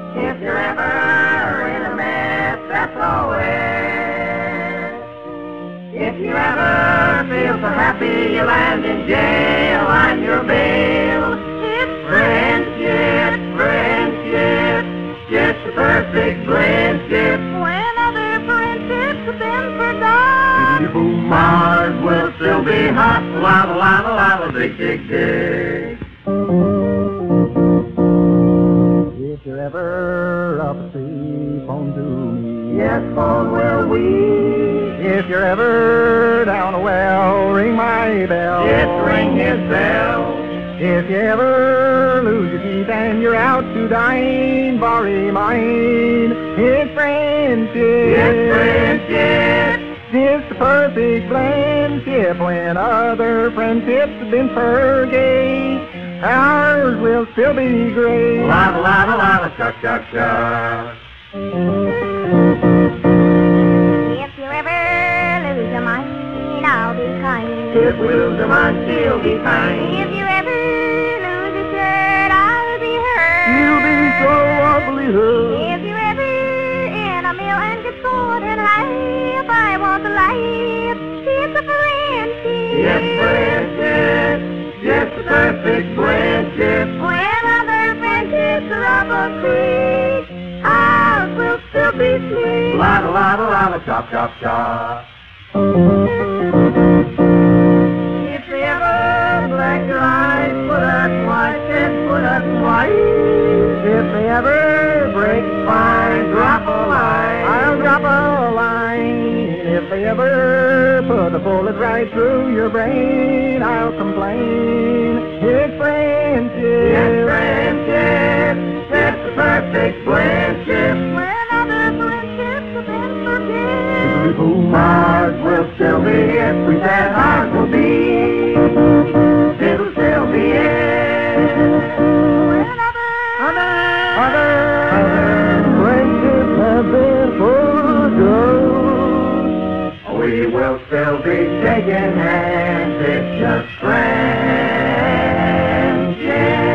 If you're ever in a mess, SOS. If you ever feel so happy you land in jail on your bail, it's friendship, friendship, just the perfect friendship. When other friendships have been forgot, Mars will still be hot. Lava, lava, lava, dig, dig, dig. If you're ever up at sea, phone to me. Yes, phone will we. If you're ever down a well, ring my bell. Yes, ring his bell. If you ever lose your teeth and you're out to dine, borrow mine. It's friendship. Yes, friendship. It's the perfect friendship. When other friendships have been forgay, ours will still be great. Lava, lava, lava, chuck, chuck, chuck. if you ever lose your mind, I'll be kind. If we lose our mind, she'll be kind. If you ever lose your shirt, I'll be hurt. You'll be so awfully hurt. If you're ever in a mill and get sore and life, I want the life. It's a friendship. Yes, friendship. Just the perfect friendship. When other friendships are up a creek, ours will still be sweet. Lava, lava, lava, chop, chop, chop. If they ever black your eyes, put us white, then put us white. If they ever break spine, Drop a line. I'll drop a line. If they ever put a bullet right through your brain, I'll complain. It's friendship. Yes, friendship. Just the perfect friendship. When other friendships have been forget, Mars will still be it. We said ours will be. It'll still be it. when other Other friendships have been forgone. We will still be shaking hands. It's just friendship.